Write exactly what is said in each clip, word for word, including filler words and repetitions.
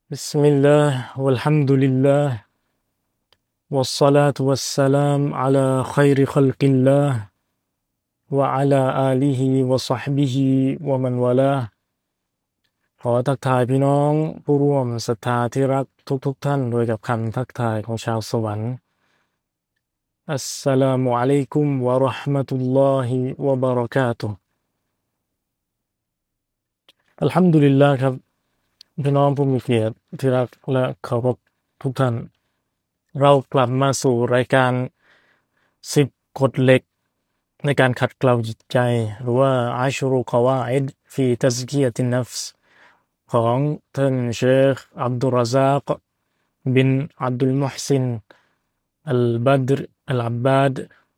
بسم الله والحمد لله والصلاة والسلام على خير خلق الله وعلى آله وصحبه ومن والاهขอทักทายพี่น้องผู้ร่วมศรัทธาที่รักทุกๆท่านโดยกับคำทักทายของชาวสวรรค์อัสสลามุอะลัยกุมวะเราะห์มะตุลลอฮิวะบะเราะกาตุฮ์อัลฮัมดุลิลลาห์ครับพี่น้องผู้มีเกียรติที่รักและเคารพทุกท่านเรากลับมาสู่รายการสิบกฎเหล็กในการขัดเกลาจิตใจหรือว่าอัชรุกวาอิดฟีตัซกียะตินนัฟส์ของท่านเชคอับดุลรซากบินอับดุลมุฮซินอัลบัดรอัลอับบาด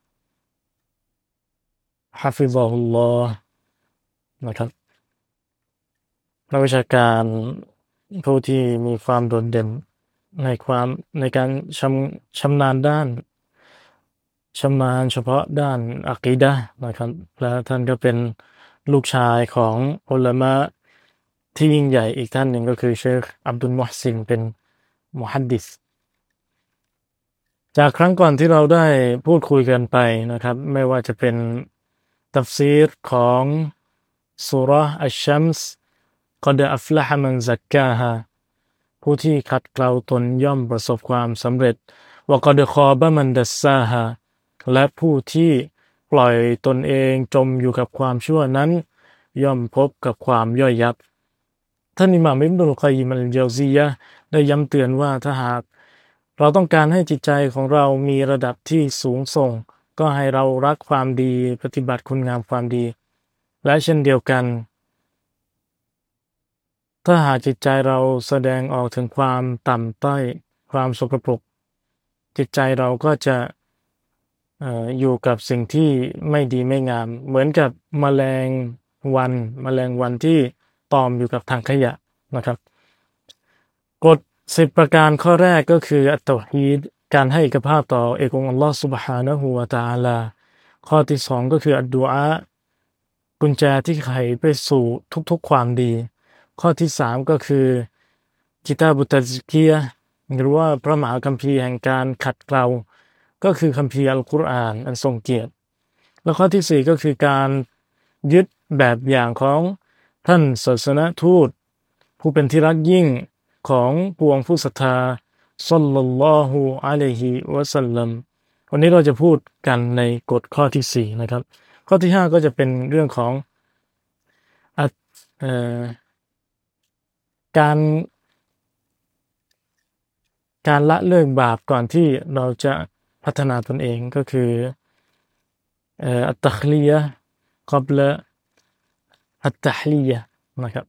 ฮะฟิซะฮุลลอฮ์นะครับนักวิชาการผู้ที่มีความโดดเด่นในความในการชำชำนาญด้านชำนาญเฉพาะด้านอะกีดะห์นะครับและท่านก็เป็นลูกชายของอุลามะที่ยิ่งใหญ่อีกท่านหนึ่งก็คือเชคอับดุลมุฮซินเป็นมุฮัดดิษจากครั้งก่อนที่เราได้พูดคุยกันไปนะครับไม่ว่าจะเป็นตัฟซีรของซูเราะห์อัชชัมส์กอดอัฟละฮะมันซักกาฮาผู้ที่ขัดเกลาตนย่อมประสบความสำเร็จวะกอดคอบะมันดัสซาฮาและผู้ที่ปล่อยตนเองจมอยู่กับความชั่วนั้นย่อมพบกับความย่อยยับท่านอิหม่ามอิบนุลกอยยิมอัลญาวซียะห์ได้ย้ำเตือนว่าถ้าหากเราต้องการให้จิตใจของเรามีระดับที่สูงส่งก็ให้เรารักความดีปฏิบัติคุณงามความดีและเช่นเดียวกันถ้าหากจิตใจเราแสดงออกถึงความต่ำต้อยความสกปรกจิตใจเราก็จะเอ่ออยู่กับสิ่งที่ไม่ดีไม่งามเหมือนกับแมลงวันแมลงวันที่ตอมอยู่กับถังขยะนะครับกฎสิบประการข้อแรกก็คืออัตเตาฮีดการให้เอกภาพต่อเอกองค์อัลลอฮฺซุบฮานะฮูวะตะอาลาข้อที่สองก็คืออัดดุอากุญแจที่ไขไปสู่ทุกๆความดีข้อที่สามก็คือกิตาบุตัซกียะห์หรือว่าพระมหาคัมภีร์แห่งการขัดเกลาก็คือคัมภีร์อัลกุรอานอันทรงเกียรติแล้วข้อที่สี่ก็คือการยึดแบบอย่างของท่านศาสนทูตผู้เป็นที่รักยิ่งของปวงผู้ศรัทธาศ็อลลัลลอฮุอะลัยฮิวะซัลลัมวันนี้เราจะพูดกันในกฎข้อที่สี่นะครับข้อที่ห้าก็จะเป็นเรื่องของอ่ะเอ่อการการละเลิกบาปก่อนที่เราจะพัฒนาตนเองก็คือเอ่ออัตตัคลียะห์กับละอัตตะฮลียะห์นะครับ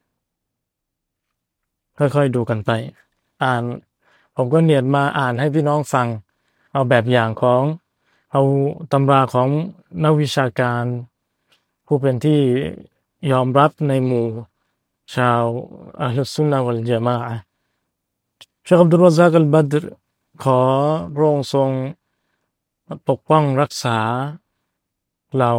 ค่อยๆดูกันไปอ่านผมก็เนียดมาอ่านให้พี่น้องฟังเอาแบบอย่างของเอาตำราของนักวิชาการผู้เป็นที่ยอมรับในหมู่ชาวอะห์ลุสซุนนะฮ์วัลญะมาอะห์เชคอับดุลรอซากอัลบัดรขอพระองค์ทรงปกป้องรักษาเรา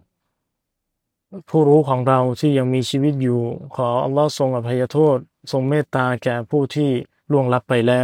ผู้รู้ของเราที่ยังมีชีวิตอยู่ขออัลลอฮ์ทรงอภัยโทษทรงเมตตาแก่ผู้ที่ล่วงลับไปแล้ว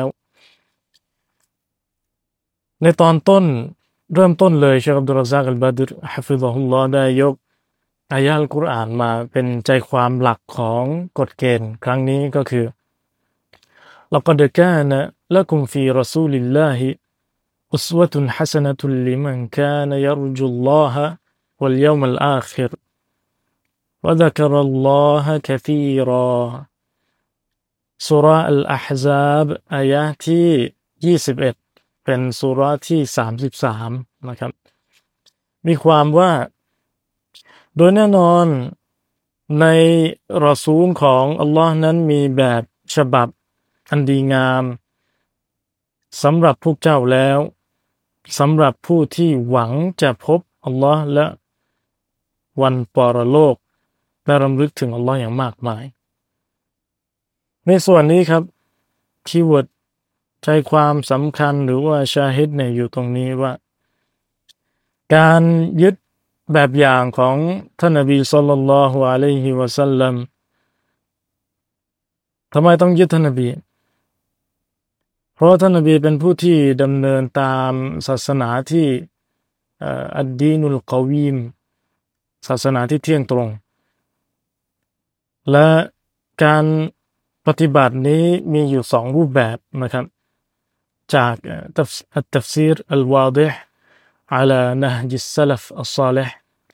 ในตอนต้นเริ่มต้นเลยเชคอับดุลรอซากอัลบัดรฮะฟิซะฮุลลอฮ์ได้ยกอายะห์อัลกุรอานมาเป็นใจความหลักของกฎเกณฑ์ครั้งนี้ก็คือلقد كان لكم في رسول الله أسوة حسنة لمن كان يرجو الله واليوم الآخر وذكر الله كثيرا ซูเราะห์อัลอะห์ซาบอายะห์ที่ยี่สิบเอ็ดเป็นซูเราะห์ที่สามสิบสามนะครับมีความว่าโดยแน่นอนในรอซูลของอัลลอฮ์นั้นมีแบบฉบับอันดีงามสำหรับพวกเจ้าแล้วสำหรับผู้ที่หวังจะพบอัลลอฮ์และวันปรโลกและรำลึกถึงอัลลอฮ์อย่างมากมายในส่วนนี้ครับคีย์เวิร์ดใจความสำคัญหรือว่าชาฮิดเนี่ยอยู่ตรงนี้ว่าการยึดแบบอย่างของท่านนบีศ็อลลัลลอฮุอะลัยฮิวะซัลลัมทำไมต้องยึดท่านนบีเพราะท่านนบีเป็นผู้ที่ดำเนินตามศาสนาที่อัดดีนุลกอวีมศาสนาที่เที่ยงตรงและการปฏิบัตินี้มีอยู่สองรูปแบบนะครับจากอัตตัฟซีรอัลวาดิห์ على نهج السلف الصالح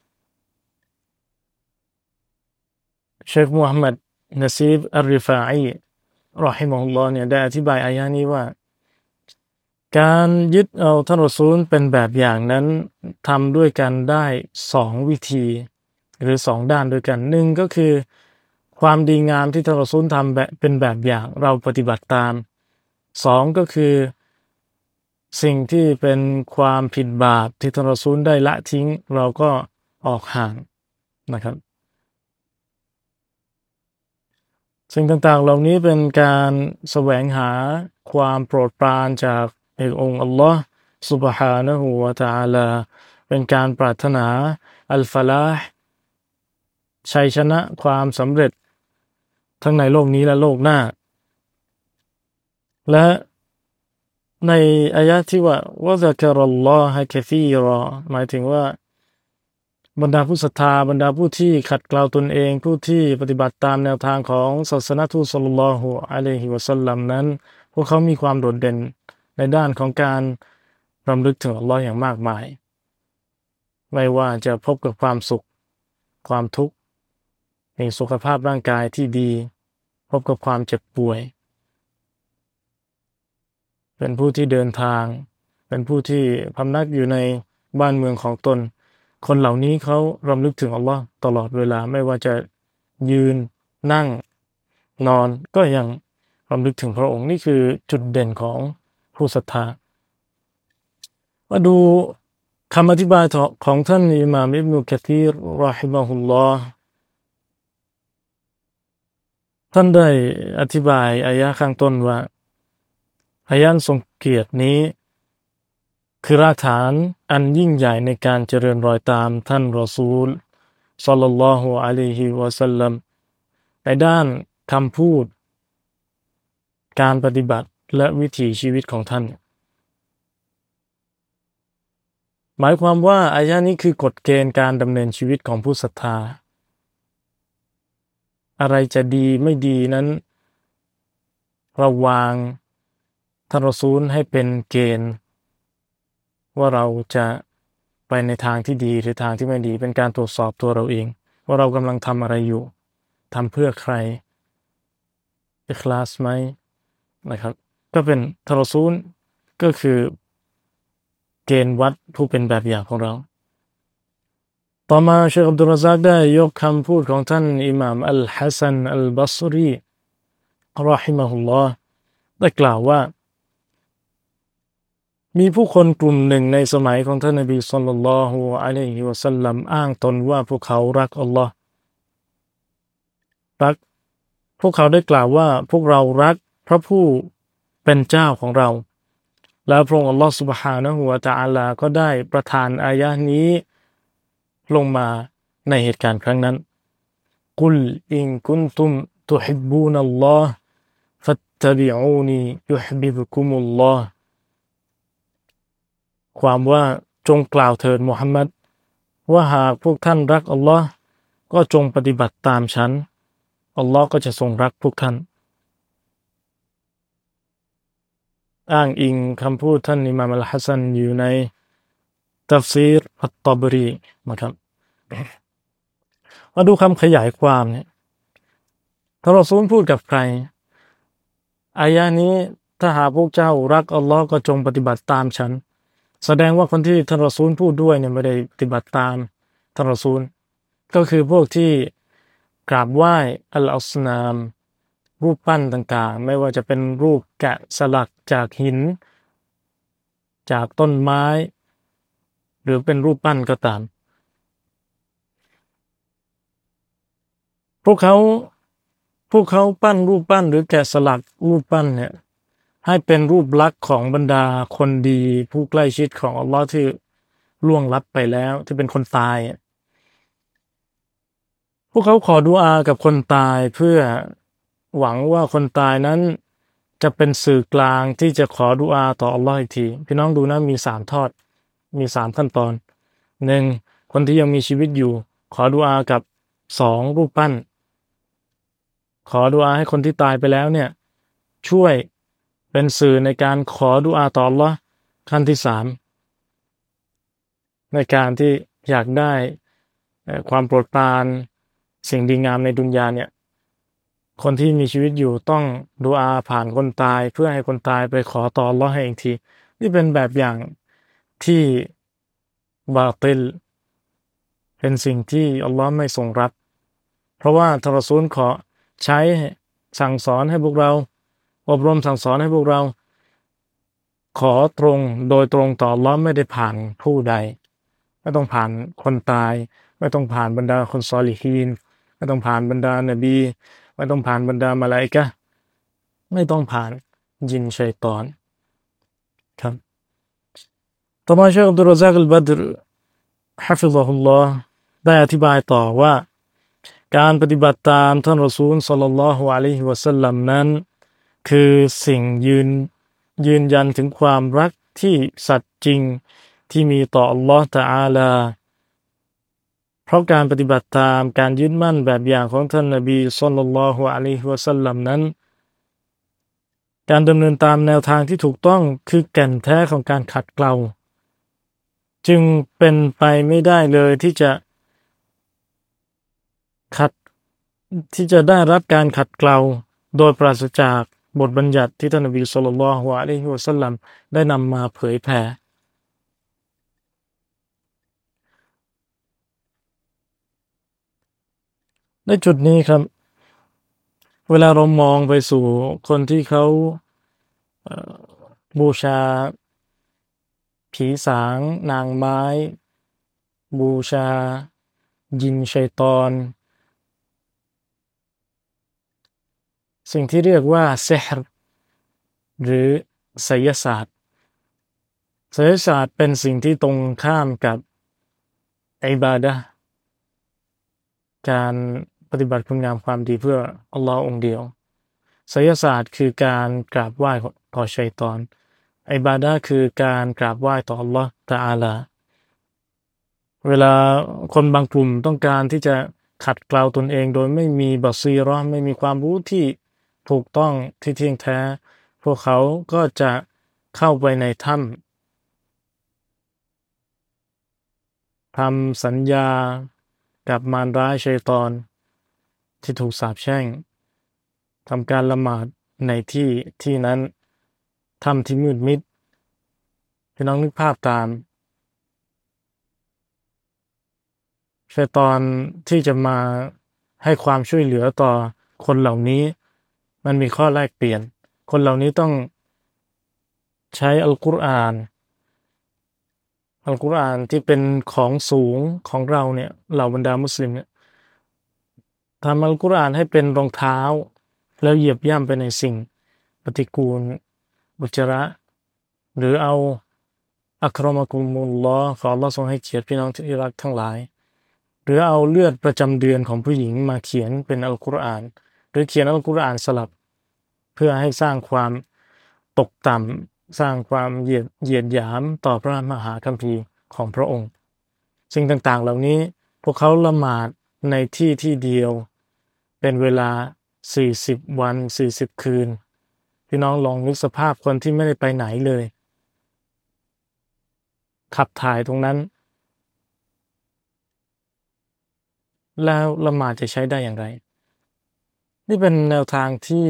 เชคมูฮัมหมัดนะซีบอัลริฟาอีรอฮิมะฮุลลอฮ์เนี่ยได้อธิบายอายะนี้ว่าการยึดเอาท่านรอซูลเป็นแบบอย่างนั้นทำด้วยกันได้สองวิธีหรือสองด้านด้วยกันหนึ่งก็คือความดีงามที่ท่านรอซูลทำแบบเป็นแบบอย่างเราปฏิบัติตามสองก็คือสิ่งที่เป็นความผิดบาปที่ท่านรอซูลได้ละทิ้งเราก็ออกห่างนะครับสิ่งต่างๆเหล่านี้เป็นการแสวงหาความโปรดปรานจากเอกองค์อัลลอฮ์ซุบฮานะฮูวะตะอาลาเป็นการปรารถนาอัลฟะลาห์ชัยชนะความสำเร็จทั้งในโลกนี้และโลกหน้าและในอายะที่ว่าวะซะกะรัลลอฮะกะซีรอหมายถึงว่าบรรดาผู้ศรัทธาบรรดาผู้ที่ขัดเกลาตนเองผู้ที่ปฏิบัติตามแนวทางของศาสนทูตศ็อลลัลลอฮุอะลัยฮิวะซัลลัมนั้นพวกเขามีความโดดเด่นในด้านของการรำลึกถึงอัลเลาะห์อย่างมากมายไม่ว่าจะพบกับความสุขความทุกข์มีสุขภาพร่างกายที่ดีพบกับความเจ็บป่วยเป็นผู้ที่เดินทางเป็นผู้ที่พำนักอยู่ในบ้านเมืองของตนคนเหล่านี้เขารำลึกถึงอัลเลาะห์ตลอดเวลาไม่ว่าจะยืนนั่งนอนก็ยังรำลึกถึงพระองค์นี่คือจุดเด่นของผู้ศรัทธามาดูคำอธิบายของท่านอิหม่ามอิบนุกะซีรรอฮิมะฮุลลอฮ์ท่านได้อธิบายอายะข้างต้นว่าอายะทรงเกียรตินี้คือรากฐานอันยิ่งใหญ่ในการเจริญรอยตามท่านรอซูลศ็อลลัลลอฮุอะลัยฮิวะซัลลัมในด้านคำพูดการปฏิบัติและวิถีชีวิตของท่านหมายความว่าอายะนี้คือกฎเกณฑ์การดำเนินชีวิตของผู้ศรัทธาอะไรจะดีไม่ดีนั้นเราวางท่านรอซูลให้เป็นเกณฑ์ว่าเราจะไปในทางที่ดีหรือทางที่ไม่ดีเป็นการตรวจสอบตัวเราเองว่าเรากำลังทำอะไรอยู่ทำเพื่อใครอิคลาสไหมนะครับก็เป็นท่านรอซูลก็คือเกณฑ์วัดผู้เป็นแบบอย่างของเราต่อมาเชคอับดุลรซักได้ยกคำพูดของท่านอิหม่ามอัลฮัสซันอัลบัศรีรอฮิมะฮุลลอฮ์ได้กล่าวว่ามีผู้คนกลุ่มหนึ่งในสมัยของท่านนบีศ็อลลัลลอฮุอะลัยฮิวะซัลลัมอ้างตนว่าพวกเขารักอัลลอฮ์รักพวกเขาได้กล่าวว่าพวกเรารักพระผู้เป็นเจ้าของเราแล้วพระองค์อัลลอฮ์ซุบฮานะฮูวะตะอาลาก็ได้ประทานอายะห์นี้ลงมาในเหตุการณ์ครั้งนั้นกุลอินกุนตุมตุฮิบบูนัลลอฮ์ฟัตตะบิอูนียุฮิบิบุกุมุลลอฮ์ความว่าจงกล่าวเถิดมุฮัมมัดว่าหากพวกท่านรักอัลลอฮ์ก็จงปฏิบัติตามฉันอัลลอฮ์ก็จะทรงรักพวกท่านอ้างอิงคำพูดท่านอิหม่ามอัลฮัสซันอยู่ในตัฟซีรอัตตอบรีนะครับมาดูคำขยายความเนี่ยท่านรอซูลพูดกับใครอายะนี้ถ้าหากพวกเจ้ารักอัลลอฮ์ก็จงปฏิบัติตามฉันแสดงว่าคนที่ท่านรอซูลพูดด้วยเนี่ยไม่ได้ปฏิบัติตามท่านรอซูลก็คือพวกที่กราบไหว้อัลออสนามรูปปั้นต่างๆไม่ว่าจะเป็นรูปแกะสลักจากหินจากต้นไม้หรือเป็นรูปปั้นก็ตามพวกเขาพวกเขาปั้นรูปปั้นหรือแกะสลักรูปปั้นเนี่ยให้เป็นรูปลักษณ์ของบรรดาคนดีผู้ใกล้ชิดของอัลลอฮ์ที่ล่วงลับไปแล้วที่เป็นคนตายพวกเขาขอดุอากับคนตายเพื่อหวังว่าคนตายนั้นจะเป็นสื่อกลางที่จะขอดุอาต่ออัลลอฮ์อีกทีพี่น้องดูนะมีสามทอดมีสามขั้นตอนหนึ่งคนที่ยังมีชีวิตอยู่ขอดุอากับสองรูปปั้นขอดุอาให้คนที่ตายไปแล้วเนี่ยช่วยเป็นสื่อในการขอดุอาต่ออัลลอฮ์ขั้นที่สามในการที่อยากได้ความโปรดปรานสิ่งดีงามในดุนยาเนี่ยคนที่มีชีวิตอยู่ต้องดุอาผ่านคนตายเพื่อให้คนตายไปขอต่ออัลเลาะห์ให้อีกทีนี่เป็นแบบอย่างที่บาติลเป็นสิ่งที่อัลเลาะห์ไม่ทรงรับเพราะว่าท่านรอซูลขอใช้สั่งสอนให้พวกเราอบรมสั่งสอนให้พวกเราขอตรงโดยตรงต่ออัลเลาะห์ไม่ได้ผ่านผู้ใดไม่ต้องผ่านคนตายไม่ต้องผ่านบรรดาคนซอลิฮีนไม่ต้องผ่านบรรดานบีไม่ต้องผ่านบรรดามะลาอิกะฮ์ไม่ต้องผ่านยินชัยฏอนครับต่อมาเชคอับดุลรอซากอัลบัดรฮะฟิซะฮุลลอฮ์ได้อธิบายต่อว่าการปฏิบัติตามท่านรอซูลศ็อลลัลลอฮุอะลัยฮิวะซัลลัมนั้นคือสิ่งยืนยืนยันถึงความรักที่สัตย์จริงที่มีต่ออัลลอฮ์ตะอาลาเพราะการปฏิบัติตามการยึดมั่นแบบอย่างของท่านนบีศ็อลลัลลอฮุอะลัยฮิวะซัลลัมนั้นการดำเนินตามแนวทางที่ถูกต้องคือแก่นแท้ของการขัดเกลาจึงเป็นไปไม่ได้เลยที่จะขัดที่จะได้รับการขัดเกลาโดยปราศจากบทบัญญัติที่ท่านนบีศ็อลลัลลอฮุอะลัยฮิวะซัลลัมได้นำมาเผยแผ่ในจุดนี้ครับเวลาเรามองไปสู่คนที่เขาบูชาผีสางนางไม้บูชายินชัยฏอนสิ่งที่เรียกว่าซิฮร์หรือไสยศาสตร์ไสยศาสตร์เป็นสิ่งที่ตรงข้ามกับอิบาดะห์การปฏิบัติคุณงามความดีเพื่ออัลลอฮ์องเดียวไสยศาสตร์คือการกราบไหว้ต่อชัยฏอนอิบาดะห์คือการกราบไหว้ต่ออัลลอฮ์ตะอาลาเวลาคนบางกลุ่มต้องการที่จะขัดเกลาตนเองโดยไม่มีบัซีเราะห์ไม่มีความรู้ที่ถูกต้องที่เที่ยงแท้พวกเขาก็จะเข้าไปในถ้ำทำสัญญากับมารร้ายชัยฏอนที่ถูกสาปแช่งทำการละหมาดในที่ที่นั้นถ้ำที่มืดมิดพี่น้องนึกภาพตามชัยฏอนที่จะมาให้ความช่วยเหลือต่อคนเหล่านี้มันมีข้อแลกเปลี่ยนคนเหล่านี้ต้องใช้อัลกุรอานอัลกุรอานที่เป็นของสูงของเราเนี่ยเหล่าบรรดามุสลิมเนี่ยทำอัลกุรอานให้เป็นรองเท้าแล้วเหยียบย่ำไปในสิ่งปฏิกูลอุจจาระหรือเอาอักรอมะกุมุลลอฮ์ขออัลเลาะห์ทรงให้เกียรติพี่น้องที่รักทั้งหลายหรือเอาเลือดประจำเดือนของผู้หญิงมาเขียนเป็นอัลกุรอานหรือเขียนอัลกุรอานสลับเพื่อให้สร้างความตกต่ำสร้างความเหยียดเหยียดหยามต่อพระมหาคัมภีร์ของพระองค์สิ่งต่างๆเหล่านี้พวกเขาละหมาดในที่ที่เดียวเป็นเวลาสี่สิบวันสี่สิบคืนพี่น้องลองนึกสภาพคนที่ไม่ได้ไปไหนเลยขับถ่ายตรงนั้นแล้วละหมาดจะใช้ได้อย่างไรนี่เป็นแนวทางที่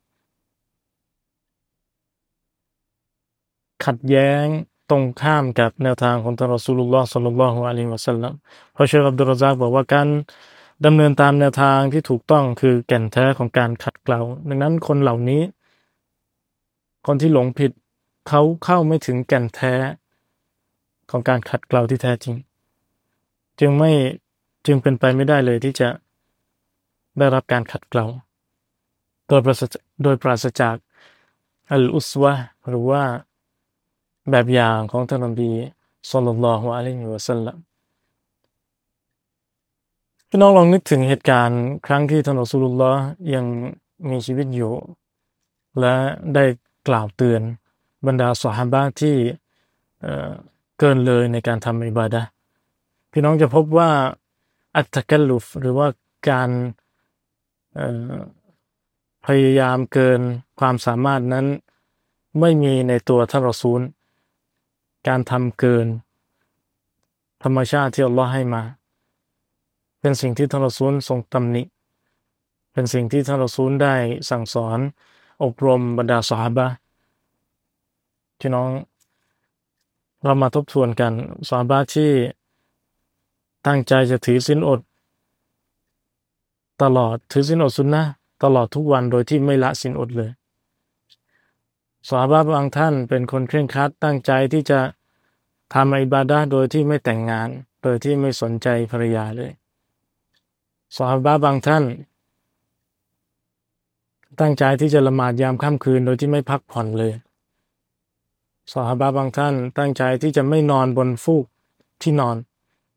ขัดแย้งตรงข้ามกับแนวทางของท่านรอซูลุลลอฮ์ศ็อลลัลลอฮุอะลัยฮิวะซัลลัมเพราะเชคอับดุลรอซากบอกว่าการดำเนินตามแนวทางที่ถูกต้องคือแก่นแท้ของการขัดเกลาดังนั้นคนเหล่านี้คนที่หลงผิดเขาเข้าไม่ถึงแก่นแท้ของการขัดเกลาที่แท้จริงจึงไม่จึงเป็นไปไม่ได้เลยที่จะได้รับการขัดเกลาโดยปราศโดยปราศจากอัลอุสวะห์หรือว่าแบบอย่างของท่านนบีศ็อลลัลลอฮุอะลัยฮิวะซัลลัมพี่น้องลองนึกถึงเหตุการณ์ครั้งที่ท่านรอซูลุลลอฮ์ยังมีชีวิตอยู่และได้กล่าวเตือนบรรดาซอฮาบะห์ที่เอ่อเกินเลยในการทำอิบาดะห์พี่น้องจะพบว่าอัตตะกัลลุฟหรือว่าการเอ่อพยายามเกินความสามารถนั้นไม่มีในตัวท่านรอซูลการทำเกินธรรมชาติที่อัลเลาะห์ให้มาเป็นสิ่งที่ท่านรอซูลทรงตำหนิเป็นสิ่งที่ท่านรอซูลได้สั่งสอนอบรมบรรดาซอฮาบะห์พี่น้องเรามาทบทวนกันซอฮาบะห์ที่ตั้งใจจะถือศีลอดตลอดถือศีลอดซุนนะห์ตลอดทุกวันโดยที่ไม่ละศีลอดเลยซอฮาบะห์บางท่านเป็นคนเคร่งครัดตั้งใจที่จะทำอิบาดะห์โดยที่ไม่แต่งงานโดยที่ไม่สนใจภรรยาเลยซอฮาบะห์บางท่านตั้งใจที่จะละหมาดยามค่ำคืนโดยที่ไม่พักผ่อนเลยซอฮาบะห์บางท่านตั้งใจที่จะไม่นอนบนฟูกที่นอน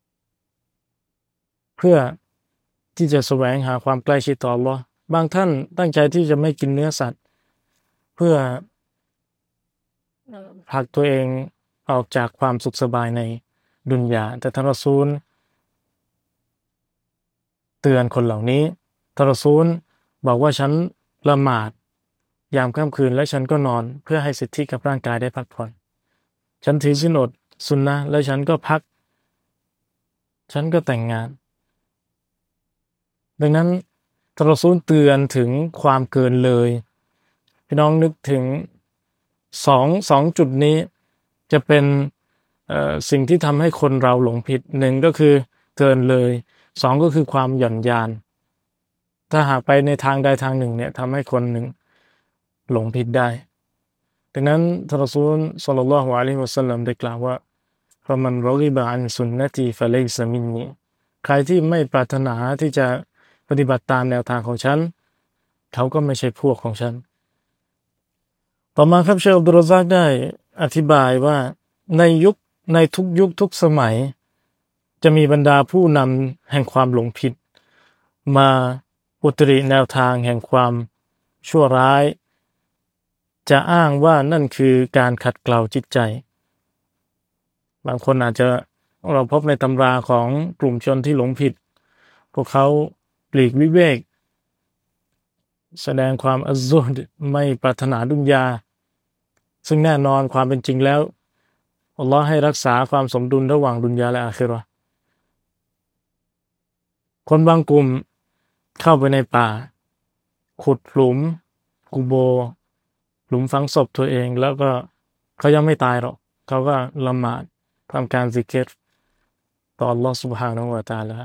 เพื่อที่จะแสวงหาความใกล้ชิดต่ออัลเลาะห์บางท่านตั้งใจที่จะไม่กินเนื้อสัตว์เพื่อผลักตัวเองออกจากความสุขสบายในดุนยาแต่ท่านรอซูลเตือนคนเหล่านี้ท่านรอซูลบอกว่าฉันละหมาดยามค่ำคืนและฉันก็นอนเพื่อให้สิทธิกับร่างกายได้พักผ่อนฉันถือศีลอดซุนนะห์และฉันก็พักฉันก็แต่งงานดังนั้นท่านรอซูลเตือนถึงความเกินเลยพี่น้องนึกถึงสองสองจุดนี้จะเป็นเอ่อสิ่งที่ทำให้คนเราหลงผิดหนึ่งก็คือเกินเลยสองก็คือความหย่อนยานถ้าหากไปในทางใดทางหนึ่งเนี่ยทำให้คนหนึ่งหลงผิดได้ดังนั้นท่านรอซูลศ็อลลัลลอฮุอะลัยฮิวะซัลลัมได้กล่าวว่าฟะมันรอกิบะอันซุนนะตีฟะลัยซะมินนีใครที่ไม่ปรารถนาที่จะปฏิบัติตามแนวทางของฉันเขาก็ไม่ใช่พวกของฉันต่อมาครับเชคอับดุลรอซากได้อธิบายว่าในยุคในทุกยุคทุกสมัยจะมีบรรดาผู้นำแห่งความหลงผิดมาอุตริแนวทางแห่งความชั่วร้ายจะอ้างว่านั่นคือการขัดเกลาจิตใจบางคนอาจจะเราพบในตำราของกลุ่มชนที่หลงผิดพวกเขาปลีกวิเวกแสดงความอัซซุฮ์ไม่ปรารถนาดุนยาซึ่งแน่นอนความเป็นจริงแล้วอัลลอฮ์ให้รักษาความสมดุลระหว่างดุนยาและอาคิเราะห์คนบางกลุ่มเข้าไปในป่าขุดหลุมกุโบร์หลุมฝังศพตัวเองแล้วก็เขายังไม่ตายหรอกเขาก็ละหมาดทำการซิกรต่ออัลลอฮ์ซุบฮานะฮูวะตะอาลา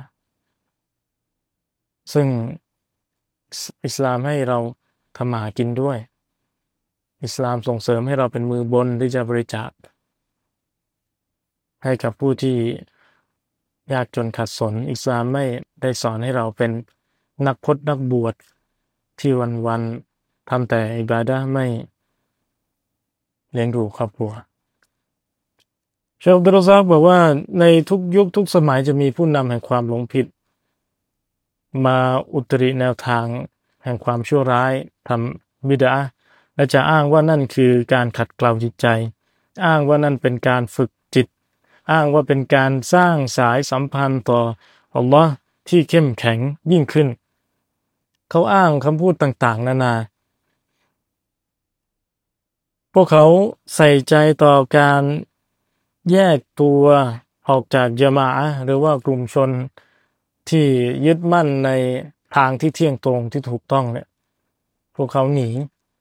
ซึ่งอิสลามให้เราทำมาหากินด้วยอิสลามส่งเสริมให้เราเป็นมือบนที่จะบริจาคให้กับผู้ที่ยากจนขัดสนอิสลามไม่ได้สอนให้เราเป็นนักพจน์นักบวชที่วันๆทำแต่อิบาดะห์ไม่เลี้ยงดูครอบครัวเชคอับดุลรอซากบอกว่าในทุกยุคทุกสมัยจะมีผู้นำแห่งความหลงผิดมาอุตริแนวทางแห่งความชั่วร้ายทำบิดอะห์และจะอ้างว่านั่นคือการขัดเกลาจิตใจอ้างว่านั่นเป็นการฝึกจิตอ้างว่าเป็นการสร้างสายสัมพันธ์ต่ออัลลอฮ์ที่เข้มแข็งยิ่งขึ้นเขาอ้างคำพูดต่างๆนานาพวกเขาใส่ใจต่อการแยกตัวออกจากญะมาอะห์หรือว่ากลุ่มชนที่ยึดมั่นในทางที่เที่ยงตรงที่ถูกต้องเนี่ยพวกเขาหนี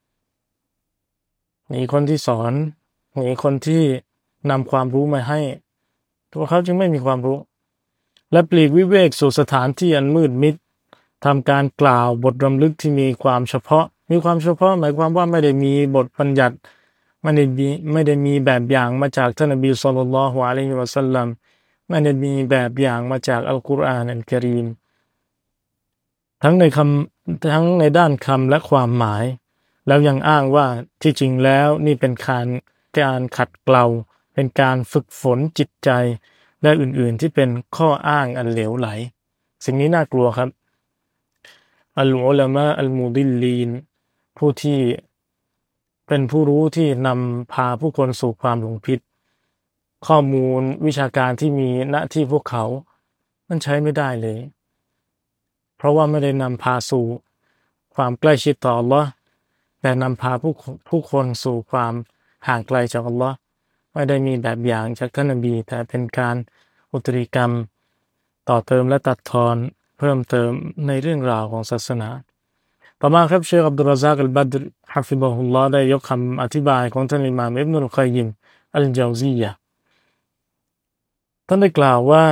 หนีคนที่สอนหนีคนที่นำความรู้มาให้พวกเขาจึงไม่มีความรู้และปลีกวิเวกสู่สถานที่อันมืดมิดทำการกล่าวบทรำลึกที่มีความเฉพาะมีความเฉพาะหมายความว่าไม่ได้มีบทบัญญัติไม่ได้มีไม่ได้มีแบบอย่างมาจากท่านนบีศ็อลลัลลอฮุอะลัยฮิวะซัลลัมไม่ได้มีแบบอย่างมาจากอัลกุรอานอัลกะรีมทั้งในคำทั้งในด้านคำและความหมายแล้วยังอ้างว่าที่จริงแล้วนี่เป็นการการขัดเกลาเป็นการฝึกฝนจิตใจและอื่นๆที่เป็นข้ออ้างอันเหลวไหลสิ่งนี้น่ากลัวครับอัลอุลามะอัลมุดิลลีนผู้ที่เป็นผู้รู้ที่นำพาผู้คนสู่ความหลงผิดข้อมูลวิชาการที่มีณที่พวกเขามันใช้ไม่ได้เลยเพราะว่าไม่ได้นำพาสู่ความใกล้ชิดต่ออัลเลาะห์แต่นำพาผู้ผู้คนสู่ความห่างไกลจากอัลเลาะห์ไม่ได้มีแบบอย่างจากท่านนบีแต่เป็นการอุตริกรรมต่อเติมและตัดทอนเพิ่มเติมในเรื่องราวของศาสนาต่อมาครับเชคอับดุลรอซากอัลบัดรฮะฟิซะฮุลลอฮ์ได้ยกคำอธิบายของท่านอิหม่ามอิบนุลกัยยิมอัลญาวซียะห์ท่านได้กล่าวว่า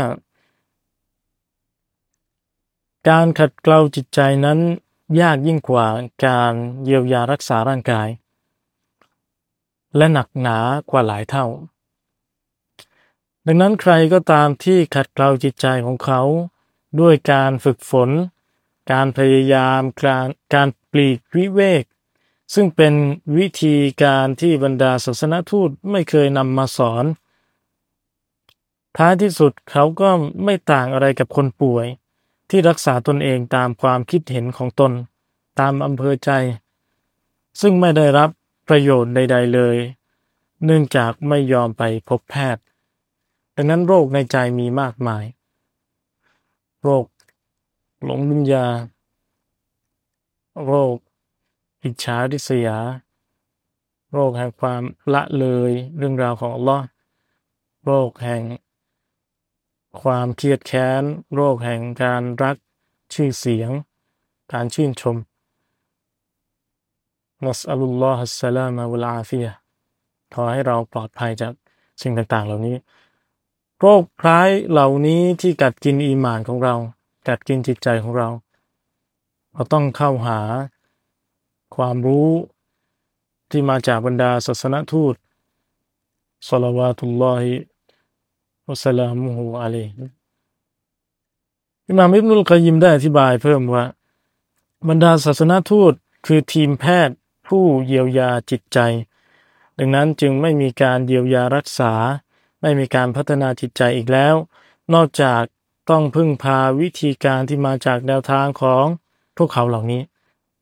การขัดเกลาจิตใจนั้นยากยิ่งกว่าการเยียวยารักษาร่างกายและหนักหนากว่าหลายเท่าดังนั้นใครก็ตามที่ขัดเกลาจิตใจของเขาด้วยการฝึกฝนการพยายามการการปลีกวิเวกซึ่งเป็นวิธีการที่บรรดาศาสนทูตไม่เคยนำมาสอนท้ายที่สุดเขาก็ไม่ต่างอะไรกับคนป่วยที่รักษาตนเองตามความคิดเห็นของตนตามอำเภอใจซึ่งไม่ได้รับประโยชน์ใดๆเลยเนื่องจากไม่ยอมไปพบแพทย์ดังนั้นโรคในใจมีมากมายโรคหลงดุนยาโรคอิจฉาริษยาโรคแห่งความละเลยเรื่องราวของอัลเลาะห์โรคแห่งความเครียดแค้นโรคแห่งการรักชื่อเสียงการชื่นชมนัสอัลลอฮุสสลามะวัลอาฟิยะห์ขอให้เราปลอดภัยจากสิ่งต่างๆเหล่านี้โรคร้ายเหล่านี้ที่กัดกินอีหม่านของเรากัดกินจิตใจของเราเราต้องเข้าหาความรู้ที่มาจากบรรดาศาสนทูตศ็อลลัลลอฮุลลอฮิวะซัลลัมุฮุอะลัยฮิอิหม่ามอิบนุลกัยยิมได้อธิบายเพิ่มว่าบรรดาศาสนทูตคือทีมแพทย์ผู้เยียวยาจิตใจดังนั้นจึงไม่มีการเยียวยารักษาไม่มีการพัฒนาจิตใจอีกแล้วนอกจากต้องพึ่งพาวิธีการที่มาจากแนวทางของพวกเขาเหล่านี้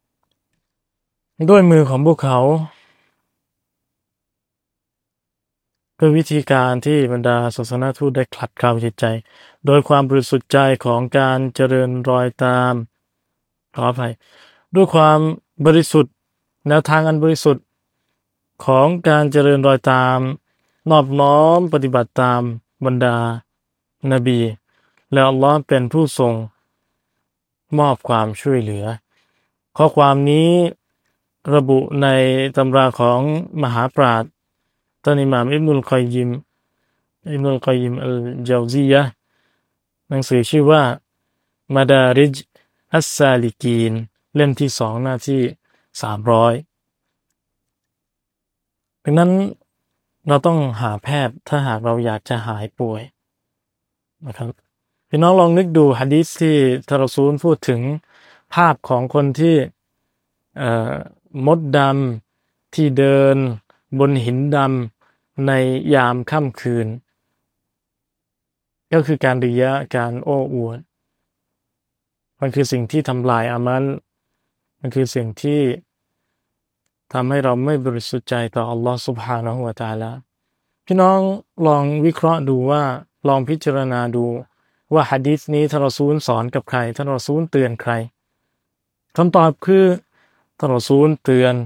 ด้วยมือของพวกเขาคือวิธีการที่บรรดาศาสนทูตได้ขัดเกลาจิตใจโดยความบริสุทธิ์ใจของการเจริญรอยตามขออภัยด้วยความบริสุทธิ์แนวทางอันบริสุทธิ์ของการเจริญรอยตามนอบน้อมปฏิบัติตามบรรดานบีและอัลลอฮ์เป็นผู้ทรงมอบความช่วยเหลือข้อความนี้ระบุในตำราของมหาปราชญ์ท่านอิหม่ามอิบนุลกัยยิมอิบนุลกัยยิมอัลญาวซียะห์หนังสือชื่อว่ามาดาริจอัสซาลิกีนเล่มที่สองหน้าที่สามร้อยดังนั้นเราต้องหาแพทย์ถ้าหากเราอยากจะหายป่วยนะครับพี่น้องลองนึกดูหะดีษที่ท่านรอซูลพูดถึงภาพของคนที่เอ่อมดดำที่เดินบนหินดำในยามค่ำคืนก็คือการริยะการโอ้อวดมันคือสิ่งที่ทำลายอามัลมันคือสิ่งที่ทำให้เราไม่บริสุทธิ์ใจต่ออัลลอฮฺซุบฮานะฮูวะตะอาลาพี่น้องลองวิเคราะห์ดูว่าลองพิจารณาดูว่าหะดีษนี้ท่านรอซูลสอนกับใครท่านรอซูลเตือนใครคำตอบคือท่านรอซูลเตือน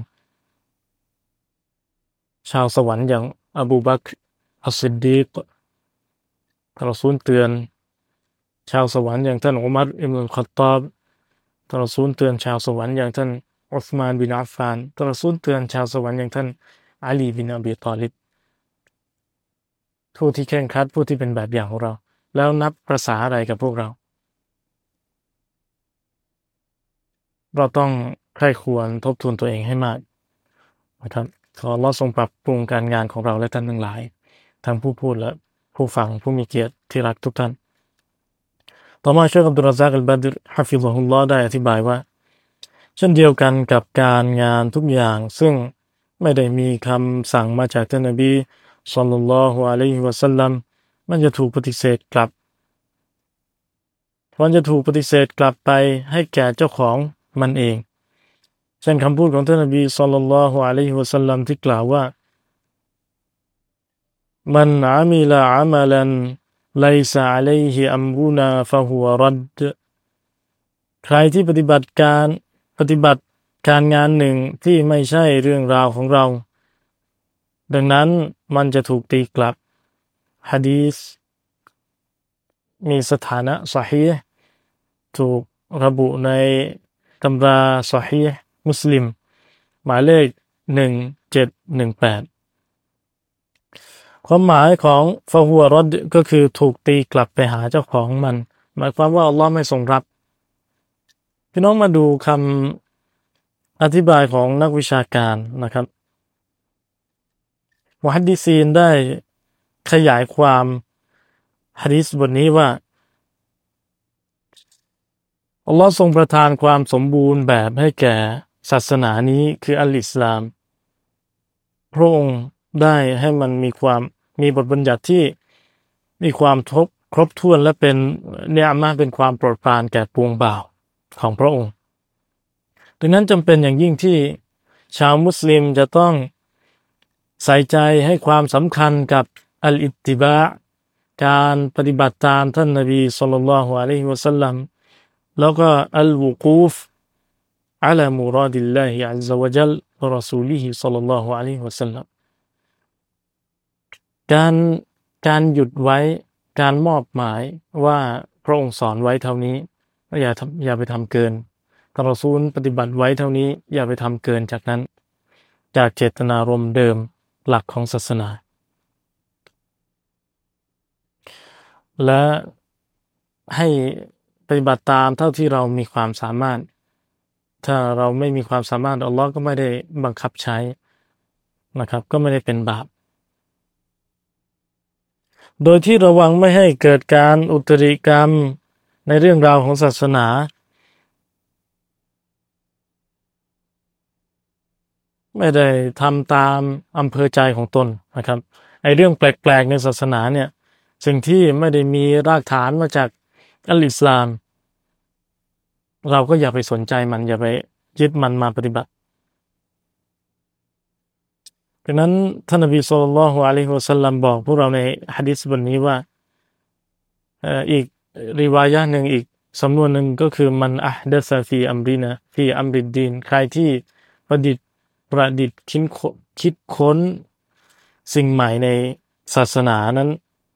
ชาวสวรรค์อย่างอบูบักรอัสซิดดีกท่านรอซูลเตือนชาวสวรรค์อย่างท่านอุมัรอิบนุลค็อฏฏอบท่านรอซูลเตือนชาวสวรรค์อย่างท่านอุสมานบินอัฟฟานท่านรอซูลเตือนชาวสวรรค์อย่างท่านอาลีบินอบีฏอลิบผู้ที่เคร่งครัดผู้ที่เป็นแบบอย่างของเราแล้วนับประสาอะไรกับพวกเราเราต้องใคร่ควรทบทวนตัวเองให้มากนะครับขออัลเลาะห์ทรงปรับปรุงการงานของเราและท่านทั้งหลายทั้งผู้พูดและผู้ฟังผู้มีเกียรติที่รักทุกท่านต่อมาเชคอับดุลรอซากอัลบัดรฮะฟิซะฮุลลอฮ์ได้อธิบายว่าเช่นเดียวกันกับการงานทุกอย่างซึ่งไม่ได้มีคำสั่งมาจากท่านนบีศ็อลลัลลอฮุอะลัยฮิวะซัลลัมมันจะถูกปฏิเสธกลับมันจะถูกปฏิเสธกลับไปให้แก่เจ้าของมันเองเช่นคำพูดของท่านนบีศ็อลลัลลอฮุอะลัยฮิวะซัลลัมที่กล่าวว่ามันอามิลอามัลันไลซะอะลัยฮิอัมรุนาฟะฮุวะรัดใครที่ปฏิบัติการปฏิบัติการงานหนึ่งที่ไม่ใช่เรื่องราวของเราดังนั้นมันจะถูกตีกลับหะดีษมีสถานะซอฮีห์ถูกระบุในตำราซอฮีห์มุสลิมหมายเลขหนึ่งเจ็ดหนึ่งแปดความหมายของฟะฮุวะรัดก็คือถูกตีกลับไปหาเจ้าของมันหมายความว่าอัลเลาะห์ไม่ทรงรับพี่น้องมาดูคำอธิบายของนักวิชาการนะครับมุฮัดดิซีนได้ขยายความหะดีษบทนี้ว่าอัลเลาะห์ทรงประทานความสมบูรณ์แบบให้แก่ศาสนานี้คืออัลอิสลามพระองค์ได้ให้มันมีความมีบทบัญญัติที่มีความทบครบถ้วนและเป็นเนือมาเป็นความโปรดปรานแก่ปวงบ่าวของพระองค์ดังนั้นจำเป็นอย่างยิ่งที่ชาวมุสลิมจะต้องใส่ใจให้ความสำคัญกับอัลอิตติบะการปฏิบัติตามท่านนบีศ็อลลัลลอฮุอะลัยฮิวะซัลลัมแล้วก็อัลวุกูฟอะลามุราดิลลาฮิอัซซะวะญัลวะรอซูลิฮิศ็อลลัลลอฮุอะลัยฮิวะซัลลัมการการหยุดไว้การมอบหมายว่าพระองค์สอนไว้เท่านี้อย่าทำอย่าไปทำเกินท่านรอซูลปฏิบัติไว้เท่านี้อย่าไปทำเกินจากนั้นจากเจตนารมณ์เดิมหลักของศาสนาและให้ปฏิบัติตามเท่าที่เรามีความสามารถถ้าเราไม่มีความสามารถอัลเลาะห์ก็ไม่ได้บังคับใช้นะครับก็ไม่ได้เป็นบาปโดยที่ระวังไม่ให้เกิดการอุตริกรรมในเรื่องราวของศาสนาไม่ได้ทำตามอำเภอใจของตนนะครับไอ้เรื่องแปลกๆในศาสนาเนี่ยสิ่งที่ไม่ได้มีรากฐานมาจากอัลอิสลามเราก็อย่าไปสนใจมันอย่าไปยึดมันมาปฏิบัติดังนั้นท่านนบีศ็อลลัลลอฮุอะลัยฮิวะซัลลัมบอกพวกเราในหะดีษบทนี้ว่าเอ่ออีกริวายะห์หนึ่งอีกสำนวนหนึ่งก็คือมันอะฮ์ดะซะฟีอัมรินะฟีอัมริดดีนใครที่ประดิษฐ์ประดิษฐ์คิดคิดค้นสิ่งใหม่ในศาสนานั้น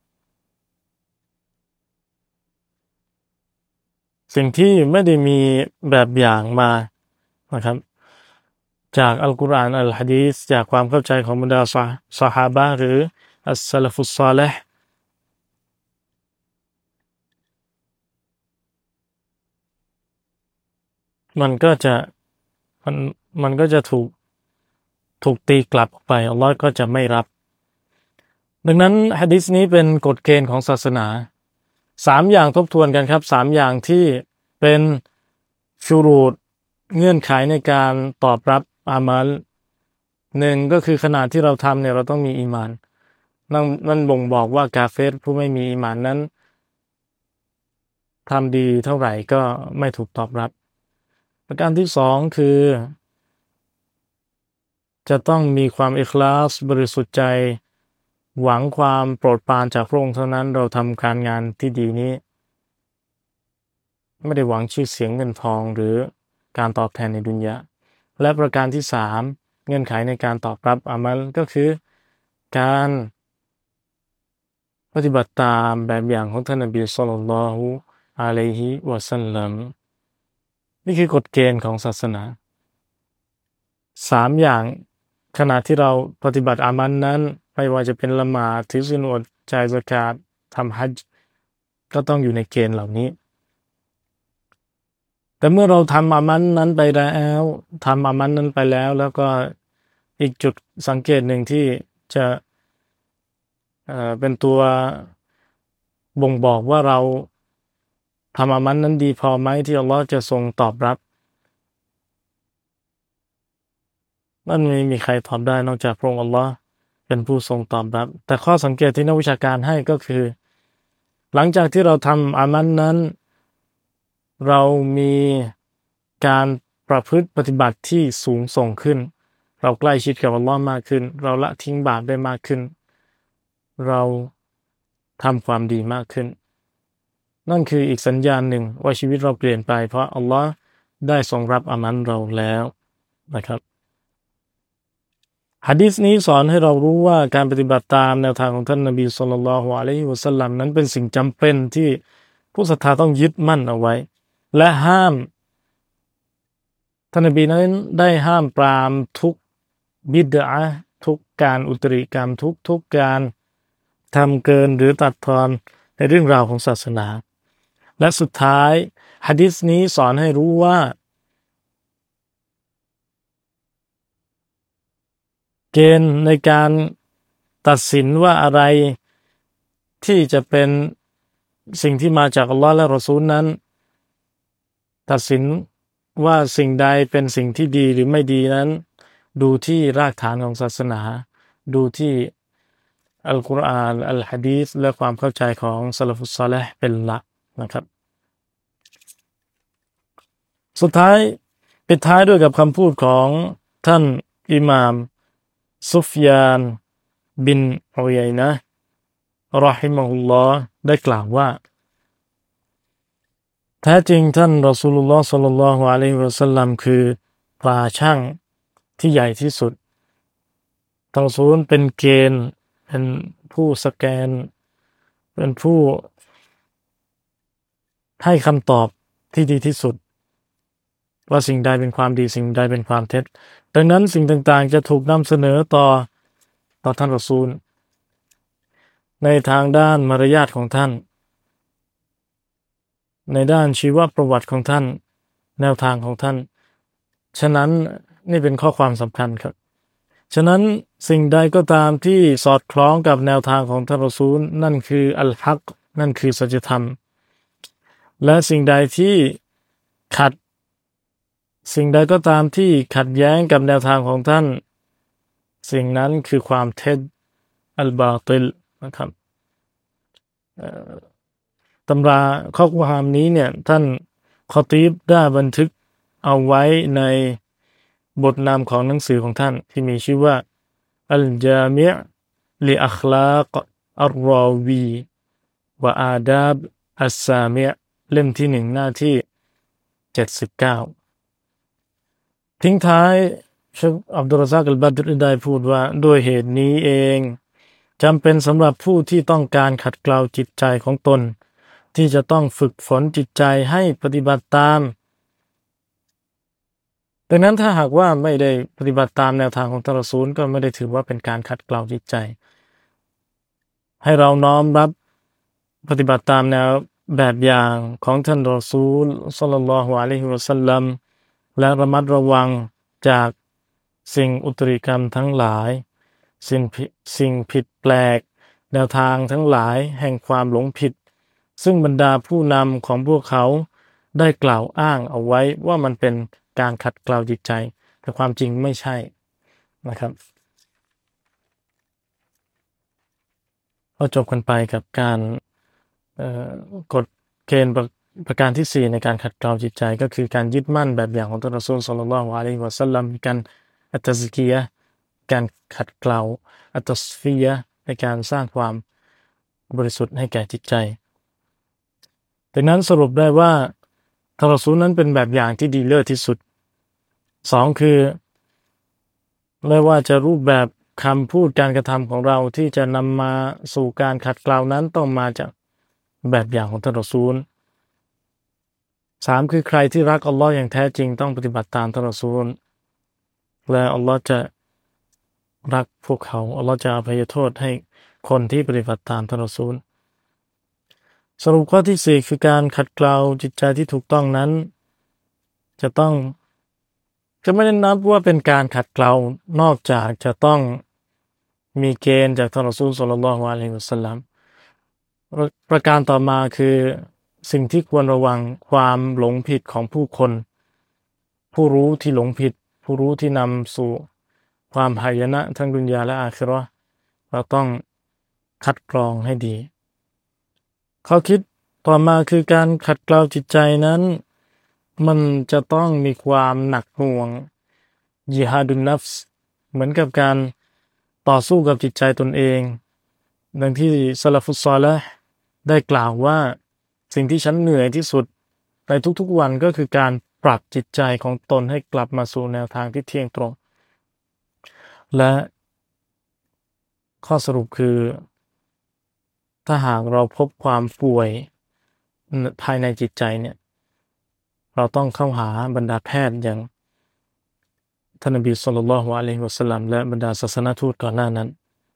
สิ่งที่ไม่ได้มีแบบอย่างมานะครับจากอัลกุรอานอัลหะดีษจากความเข้าใจของบรรดาซอซอฮาบะห์หรืออัสซะลาฟุศศอลิฮ์มันก็จะมันมันก็จะถูกถูกตีกลับออกไปอัลเลาะห์ก็จะไม่รับดังนั้นหะดีษนี้เป็นกฎเกณฑ์ของศาสนาสามอย่างทบทวนกันครับสามอย่างที่เป็นชูรูตเงื่อนไขในการตอบรับอามัลหนึ่งก็คือขณะที่เราทำเนี่ยเราต้องมีอีหม่านนั่นนั่นบ่งบอกว่ากาเฟรผู้ไม่มีอีหม่านนั้นทำดีเท่าไหร่ก็ไม่ถูกตอบรับประการที่สองคือจะต้องมีความอิคลาสบริสุทธิ์ใจหวังความโปรดปรานจากพระองค์เท่านั้นเราทำการงานที่ดีนี้ไม่ได้หวังชื่อเสียงเงินทองหรือการตอบแทนในดุนยะและประการที่สามเงื่อนไขในการตอบรับอามัลก็คือการปฏิบัติตามแบบอย่างของท่านนบีศ็อลลัลลอฮุอะลัยฮิวะซัลลัมนี่คือกฎเกณฑ์ของศาสนาสามอย่างขณะที่เราปฏิบัติอามัลนั้นไม่ว่าจะเป็นละหมาดถือศีลอดจ่ายซะกาตทำฮัจญ์ก็ต้องอยู่ในเกณฑ์เหล่านี้แต่เมื่อเราทำอามัลนั้นไปแล้วทำอามัลนั้นไปแล้วแล้วก็อีกจุดสังเกตหนึ่งที่จะเอ่อเป็นตัวบ่งบอกว่าเราทำอามัลนั้นดีพอไหมที่อัลเลาะห์จะทรงตอบรับนั่นไม่มีใครตอบได้นอกจากพระองค์อัลเลาะห์เป็นผู้ทรงตอบรับแต่ข้อสังเกตที่นักวิชาการให้ก็คือหลังจากที่เราทำอามัลนั้นเรามีการประพฤติปฏิบัติที่สูงส่งขึ้นเราใกล้ชิดกับอัลเลาะห์มากขึ้นเราละทิ้งบาปได้มากขึ้นเราทำความดีมากขึ้นนั่นคืออีกสัญญาณหนึ่งว่าชีวิตเราเปลี่ยนไปเพราะอัลเลาะห์ได้ทรงรับอามันเราแล้วนะครับหะดีษนี้สอนให้เรารู้ว่าการปฏิบัติตามแนวทางของท่านนบีศ็อลลัลลอฮุอะลัยฮิวะซัลลัมนั้นเป็นสิ่งจำเป็นที่ผู้ศรัทธาต้องยึดมั่นเอาไว้และห้ามท่านนบีนั้นได้ห้ามปรามทุกบิดอะห์ทุกการอุตริกรรมทุกทุกการทำเกินหรือตัดทอนในเรื่องราวของศาสนาและสุดท้ายหะดีษนี้สอนให้รู้ว่าเกณฑ์ในการตัดสินว่าอะไรที่จะเป็นสิ่งที่มาจากอัลลอฮ์และรอซูลนั้นตัดสินว่าสิ่งใดเป็นสิ่งที่ดีหรือไม่ดีนั้นดูที่รากฐานของศาสนาดูที่อัลกุรอานอัลหะดีษและความเข้าใจของซะละฟุศศอลิห์เป็นหลักนะครับสุดท้ายปิดท้ายด้วยกับคำพูดของท่านอิหม่ามซุฟยานบินอุยัยนะห์รอฮิมะฮุลลอฮ์ได้กล่าวว่าแท้จริงท่านรอซูลุลลอฮ์ศ็อลลัลลอฮุอะลัยฮิวะซัลลัมคือตราชั่งที่ใหญ่ที่สุดท่านรอซูลเป็นเกณฑ์เป็นผู้สแกนเป็นผู้ให้คำตอบที่ดีที่สุดว่าสิ่งใดเป็นความดีสิ่งใดเป็นความเท็จดังนั้นสิ่งต่างๆจะถูกนำเสนอต่อต่อท่านรอซูลในทางด้านมารยาทของท่านในด้านชีวประวัติของท่านแนวทางของท่านฉะนั้นนี่เป็นข้อความสำคัญครับฉะนั้นสิ่งใดก็ตามที่สอดคล้องกับแนวทางของท่านรอซูลนั่นคืออัลฮักนั่นคือสัจธรรมและสิ่งใดที่ขัดสิ่งใดก็ตามที่ขัดแย้งกับแนวทางของท่านสิ่งนั้นคือความเท็จอัลบาติลนะครับตำราข้อความนี้เนี่ยท่านคอตีบได้บันทึกเอาไว้ในบทนำของหนังสือของท่านที่มีชื่อว่าอัลจามิอ์ลิอัคลากอัรรอวีวะอาดาบอัสซามิอ์เล่มที่หนึ่งหน้าที่เจ็ดสิบเก้าทิ้งท้ายเชคอับดุลรซากอัลบัดรได้พูดว่าด้วยเหตุนี้เองจำเป็นสำหรับผู้ที่ต้องการขัดเกลาจิตใจของตนที่จะต้องฝึกฝนจิตใจให้ปฏิบัติตามดังนั้นถ้าหากว่าไม่ได้ปฏิบัติตามแนวทางของท่านรอซูลก็ไม่ได้ถือว่าเป็นการขัดเกลาจิตใจให้เราน้อมรับปฏิบัติตามแนวแบบอย่างของท่านรอซูลศ็อลลัลลอฮุอะลัยฮิวะซัลลัมและระมัดระวังจากสิ่งอุตริกรรมทั้งหลายสิ่งสิ่งผิดแปลกแนวทางทั้งหลายแห่งความหลงผิดซึ่งบรรดาผู้นำของพวกเขาได้กล่าวอ้างเอาไว้ว่ามันเป็นการขัดเกลาจิตใจแต่ความจริงไม่ใช่นะครับเราจบกันไปกับการกฎเกณฑ์ประประการที่สี่ในการขัดเกลาจิตใจก็คือการยึดมั่นแบบอย่างของท่านรอซูลศ็อลลัลลอฮุอะลัยฮิวะซัลลัมการอัตซักียะห์การขัดเกลาอัตตัศฟียะห์ในการสร้างความบริสุทธิ์ให้แก่จิตใจดังนั้นสรุปได้ว่าท่านรอซูลนั้นเป็นแบบอย่างที่ดีเลิศที่สุดสองคือไม่ว่าจะรูปแบบคำพูดการกระทำของเราที่จะนำมาสู่การขัดเกลานั้นต้องมาจากแบบอย่างของท่านรอซูลสามคือใครที่รักอัลลอฮ์อย่างแท้จริงต้องปฏิบัติตามท่านรอซูลและอัลลอฮ์จะรักพวกเขาอัลลอฮ์จะอภัยโทษให้คนที่ปฏิบัติตามท่านรอซูลสรุปข้อที่สี่คือการขัดเกลาจิตใจที่ถูกต้องนั้นจะต้องจะไม่ได้นับว่าเป็นการขัดเกลานอกจากจะต้องมีเกณฑ์จากท่านรอซูลศ็อลลัลลอฮุอะลัยฮิวะซัลลัมประการต่อมาคือสิ่งที่ควรระวังความหลงผิดของผู้คนผู้รู้ที่หลงผิดผู้รู้ที่นำสู่ความหายนะทั้งดุนยาและอาคิเราะห์เราต้องคัดกรองให้ดีข้อคิดต่อมาคือการขัดเกลาจิตใจนั้นมันจะต้องมีความหนักหน่วงญิฮาดุนนัฟส์เหมือนกับการต่อสู้กับจิตใจตนเองดังที่ซะลาฟุศศอลิฮ์ได้กล่าวว่าสิ่งที่ฉันเหนื่อยที่สุดในทุกๆวันก็คือการปรับจิตใจของตนให้กลับมาสู่แนวทางที่เที่ยงตรงและข้อสรุปคือถ้าหากเราพบความป่วยภายในจิตใจเนี่ยเราต้องเข้าหาบรรดาแพทย์อย่างท่านนบีศ็อลลัลลอฮุอะลัยฮิวะซัลลัมและบรรดาศาสนทูตก่อนหน้านั้น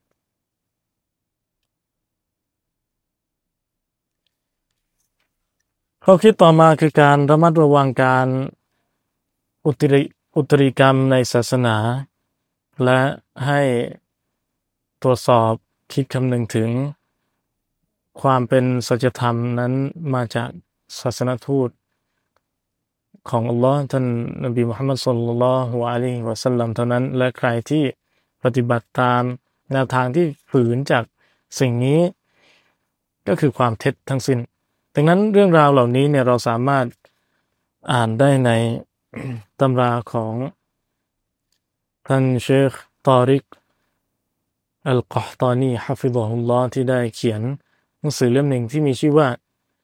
ข้อคิดต่อมาคือการระมัดระวังการอุตริอุตริกรรมในศาสนาและให้ตรวจสอบคิดคำนึงถึงความเป็นสัจธรรมนั้นมาจากศาสนทูตของอัลลอฮ์ท่านนบีมุฮัมมัดศ็อลลัลลอฮุอะลัยฮิวะซัลลัมเท่านั้นและใครที่ปฏิบัติตามแนวทางที่ฝืนจากสิ่งนี้ก็คือความเท็จทั้งสิ้นดังนั้นเรื่องราวเหล่านี้เนี่ยเราสามารถอ่านได้ใน ตำราของท่านเชคตอริกอัลกอฮตานีฮะฟิฎอฮุลลอฮ์ที่ได้เขียนหนังสือเล่มหนึ่งที่มีชื่อว่า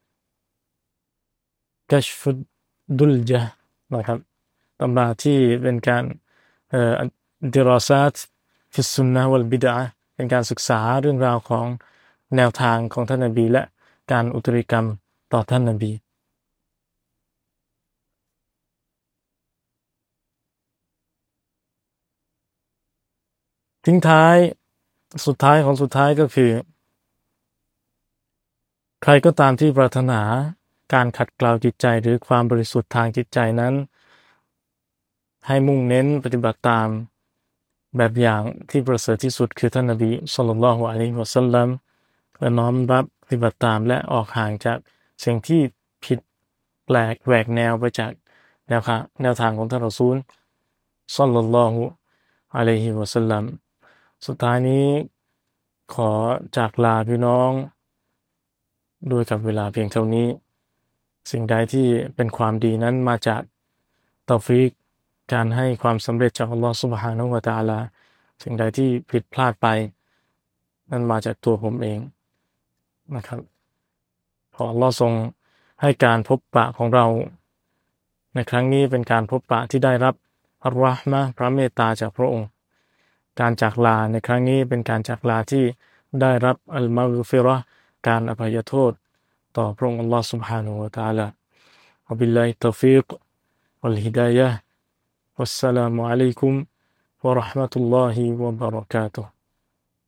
กัชฟุดดุลญะห์นะครับตำราที่เป็นการเอ่อดิรอซาตฟิสซุนนะฮ์วัลบิดอะห์เป็นการศึกษาเรื่องราวของแนวทางของท่านนบีและการอุตริกรรมต่อท่านนบีทิ้งท้ายสุดท้ายของสุดท้ายก็คือใครก็ตามที่ปรารถนาการขัดเกลาจิตใจหรือความบริสุทธิ์ทางจิตใจนั้นให้มุ่งเน้นปฏิบัติตามแบบอย่างที่ประเสริฐที่สุดคือท่านนบีศ็อลลัลลอฮุอะลัยฮิวะซัลลัมและน้อมรับปฏิบัติตามและออกห่างจากสิ่งที่ผิดแปลกแหวกแนวไปจากแนวทางแนวทางของท่านรอซูลศ็อลลัลลอฮุอะลัยฮิวะซัลลัมสุดท้ายนี้ขอจากลาพี่น้องด้วยกับเวลาเพียงเท่านี้สิ่งใดที่เป็นความดีนั้นมาจากตอฟีกการให้ความสำเร็จจากอัลลอฮฺซุบฮานะฮูวะตะอาลาสิ่งใดที่ผิดพลาดไปนั้นมาจากตัวผมเองนะครับขออัลลอฮฺทรงให้การพบปะของเราในครั้งนี้เป็นการพบปะที่ได้รับอัลเราะห์มะห์พระเมตตาจากพระองค์การจากลาในครั้งนี้เป็นการจากลาที่ได้รับอัลมัฆฟิเราะห์การอภัยโทษต่อพระองค์อัลลอฮฺ سبحانه และ تعالى วะบิลลาฮิตตอฟีกวัลฮิดายะฮ์วัสสลามุอะลัยกุมวะเราะห์มะตุลลอฮิวะบะเราะกาตุฮ์